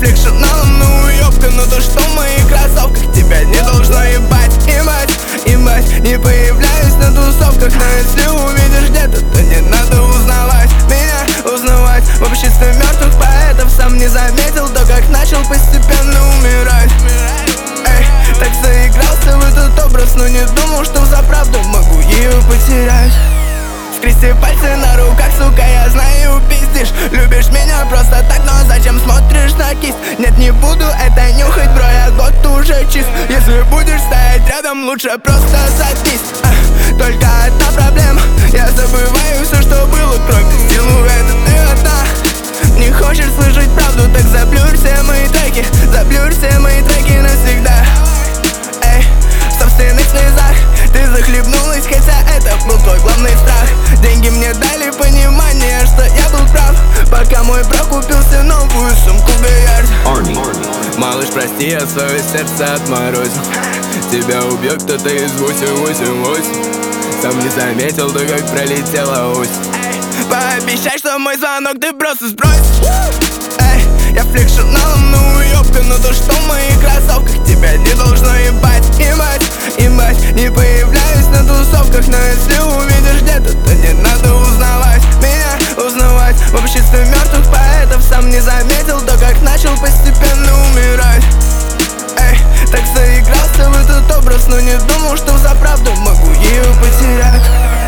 флик Шаналом, ну ёпта, ну то что в моих кроссовках тебя не должно ебать. Не появляюсь на тусовках, но если увидишь где-то, то не надо узнавать меня, узнавать в обществе мертвых поэтов. Сам не заметил то, как начал постепенно умирать. Эй, так заигрался в этот образ, но не думал, что взаправду могу ее потерять. Скрести пальцы на руках, сука, я знаю, пиздишь. Любишь меня просто так, но зачем смотришь на кисть? Нет, не буду это нюхать, бро, я год уже чист. Если будешь стоять рядом, лучше просто садись. Только одна проблема, я забываю все, что было, кроме силуэта, ты одна. Не хочешь слышать правду, так заблюрь все мои треки, заблюрь все мои треки навсегда. Эй, в собственных слезах ты захлебнулась, хотя это был твой главный страх. Деньги мне дали понимание, что я был прав, пока мой бро купился новую сумку Гоярд. Малыш, прости, я свое сердце отморозил. Тебя убьет кто-то из 888. Сам не заметил, да как пролетела ось. Пообещай, что мой звонок ты просто сбросишь. Эй, я флик Шаналом, ну ёпта, ну то что в моих кроссовках тебя не должно ебать. Не появляюсь на тусовках, но если увидишь где-то, то не надо узнавать меня, узнавать в обществе мертвых поэтов. Сам не заметил то, как начал постепенно умирать. Эй, так заигрался в этот образ, но не думал, что взаправду могу ее потерять.